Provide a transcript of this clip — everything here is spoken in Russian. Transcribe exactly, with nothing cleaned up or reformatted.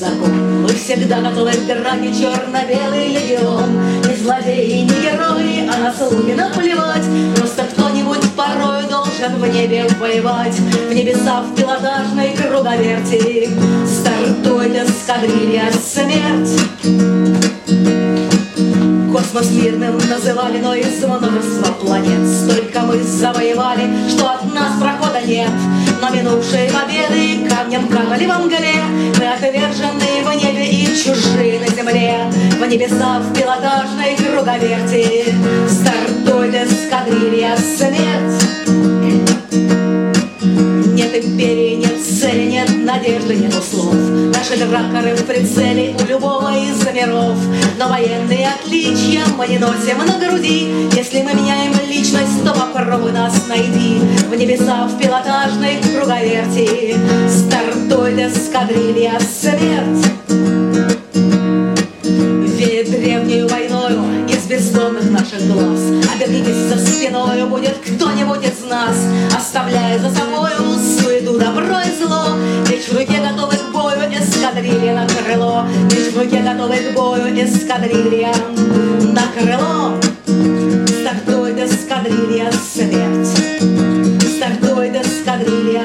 закон. Мы всегда готовы к драке, черно-белый легион. Не злодеи, не герои, а на слуги наплевать. Просто кто-нибудь порой должен в небе воевать. В небеса в пилотажной круговерти стартует эскадрилья смерть. Космос мирным называли, но из множества планет столько мы завоевали, что от нас прохода нет. Но минувшие победы камнем канули во мгле. Мы отвержены в небе и чужие на земле. В небеса в пилотажной круговерти стартует эскадрилья смерть. Нет империи, нет цели, нет надежды, нет слов. Наши дракары в прицеле у любого из миров. Но военные отличия мы не носим на груди. Если мы меняем личность, то попробуй нас найди. В небеса в пилотажной круговерти стартует эскадрилья смерть. Веет древнею войною из бездонных наших глаз. Обернитесь за спиною, будет кто-нибудь из нас, оставляя за собою суету, добро и зло. Меч в руке готовы к бою, эскадрилья на крыло. Меч в руке готовы к бою, эскадрилья на крыло. Стартует эскадрилья смерть. Стартует эскадрилья